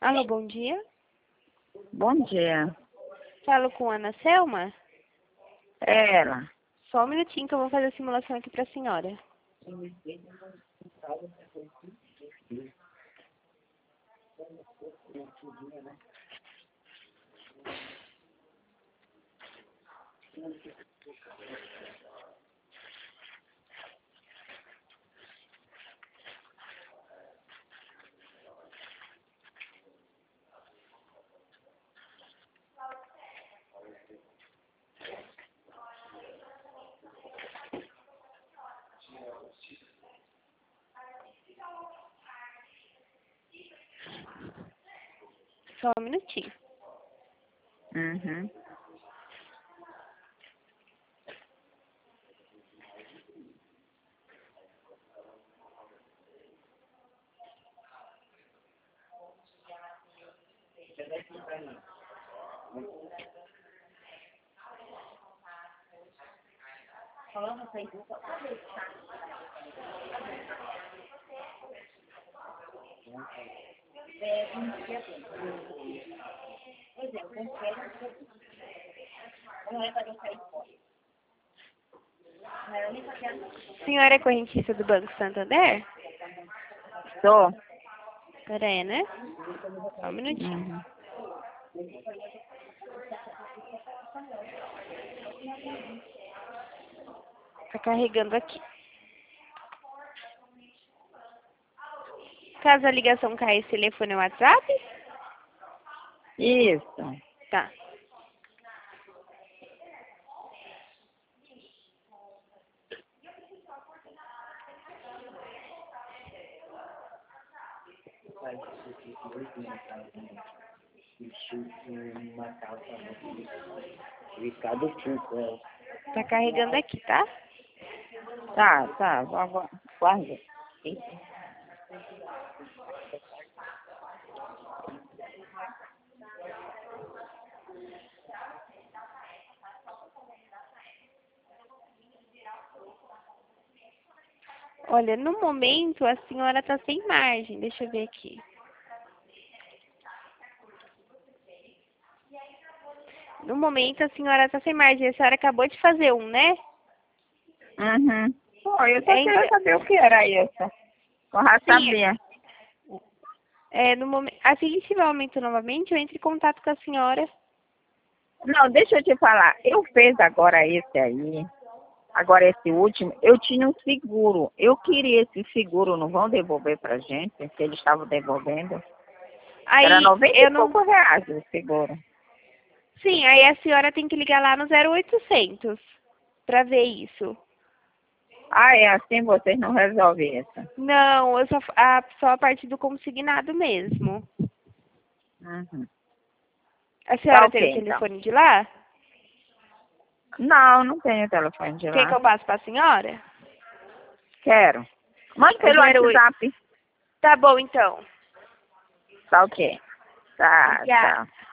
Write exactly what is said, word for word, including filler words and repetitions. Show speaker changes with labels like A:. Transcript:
A: Alô, bom dia.
B: Bom dia.
A: Falo com Ana Selma?
B: É ela.
A: Só um minutinho que eu vou fazer a simulação aqui para a senhora. Só um minutinho.
B: Uhum.
A: Senhora é correntista do Banco Santander?
B: Sou.
A: Pera aí, né? Só um minutinho.
B: Uhum.
A: Tá carregando aqui. Caso a ligação caia, esse telefone é o WhatsApp?
B: Isso.
A: Tá. Tá carregando aqui, tá?
B: Tá, tá. Guarda. Guarda.
A: Olha, no momento a senhora tá sem margem. Deixa eu ver aqui. No momento a senhora tá sem margem. A senhora acabou de fazer um, né?
B: Uhum. Pô, eu só
A: É,
B: queria
A: então-
B: saber o que era isso. Eu já
A: Sim.
B: sabia.
A: É, no momento, assim que tiver aumento novamente, eu entro em contato com a senhora.
B: Não, deixa eu te falar. Eu fiz agora esse aí. Agora esse último. Eu tinha um seguro. Eu queria esse seguro. Não vão devolver pra gente? Que eles estavam devolvendo.
A: Aí
B: Era noventa
A: eu
B: e
A: não.
B: poucos reais o seguro.
A: Sim, aí a senhora tem que ligar lá no zero oitocentos pra ver isso.
B: Ah, é assim? Vocês não resolvem isso?
A: Não, eu só a, só a parte do consignado mesmo.
B: Uhum.
A: A senhora
B: Tá
A: tem
B: ok,
A: o
B: então.
A: telefone de lá?
B: Não, não tenho telefone de
A: Quer que
B: lá.
A: eu passe pra senhora?
B: Quero. Mande
A: O
B: pelo
A: zero oito.
B: WhatsApp.
A: Tá bom, então.
B: Tá ok. Tá,
A: Obrigada.
B: tchau.